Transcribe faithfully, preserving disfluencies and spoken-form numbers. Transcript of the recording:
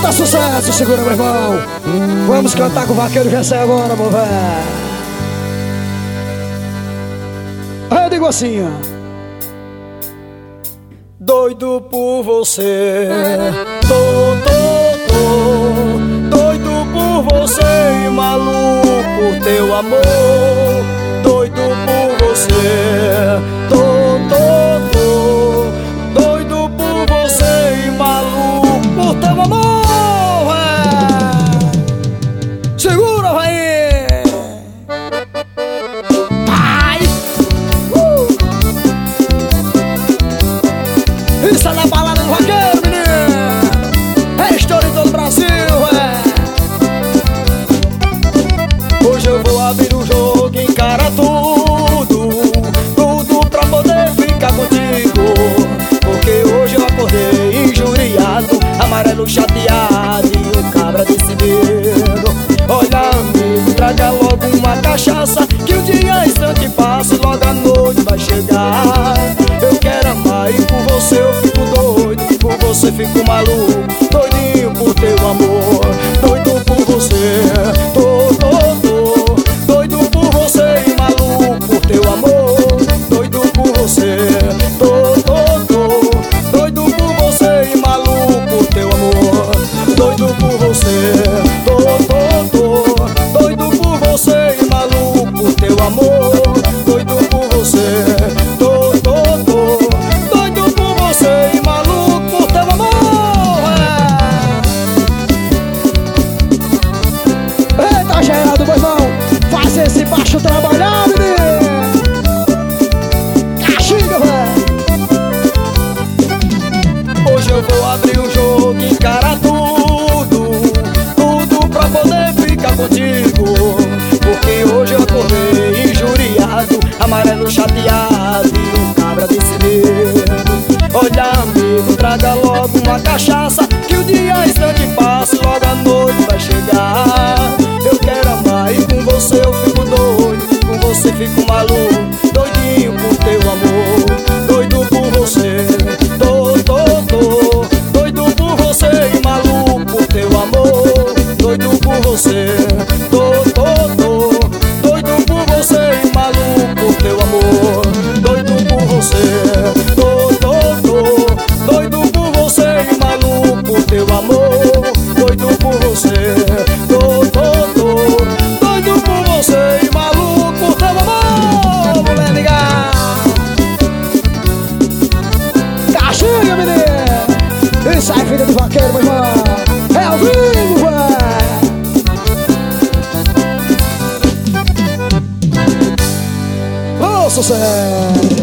Eita, sucesso, segura, meu irmão. Vamos cantar com o vaqueiro Gessé agora, meu velho. Eu digo assim, ó. Doido por você, tô, tô, tô. Doido por você e maluco por teu amor. Doido por você, tô, tô, tô. Doido por você e maluco por teu amor, é. Segura, vai. Isso é na balada do vaqueiro, menino. É história em todo o Brasil, é. Hoje eu vou abrir o jogo e encarar tudo, tudo pra poder ficar contigo. Porque hoje eu acordei injuriado, amarelo chateado e o cabra decidido. Olha, amigo, traga logo uma cachaça, que o dia instante passa e logo a noite vai chegar. Eu quero amar e por você eu fico doido, por você fico maluco, doidinho por teu amor. Doido por você, tô, tô, tô. Doido por você e maluco por teu amor. Doido por você, tô, tô, tô. Doido por você e maluco por teu amor. Doido por você, tô, tô, tô. Doido por você e maluco por teu amor. Doido por você, tô, tô, tô. Doido por você e maluco por teu amor, é. Eita, Geraldo, meu irmão, faz esse baixo trabalhar, menino. Caxiga, velho. Hoje eu vou abrir o jogo e encarar tudo, tudo pra poder ficar contigo. Porque hoje eu acordei injuriado, amarelo chateado e o cabra decidido. Olha, amigo, traga logo uma cachaça, que o dia instante passa e logo a noite vai chegar. Eu quero amar e com você eu fico doido, com você fico maluco, doidinho por teu amor. Doido por você, tô, tô, tô. Doido por você e maluco por teu amor. Doido por você, tô, tô, tô. Doido por você e maluco por teu amor. Doido por você, tô, tô, tô. Doido por você e maluco por teu amor. Doido por você, tô, tô, tô. Doido por você e maluco por teu amor. Vamos ligar. Caxiga, menino. Isso aí, filha do vaqueiro, meu irmão. É ao vivo, velho. Ô, sucesso.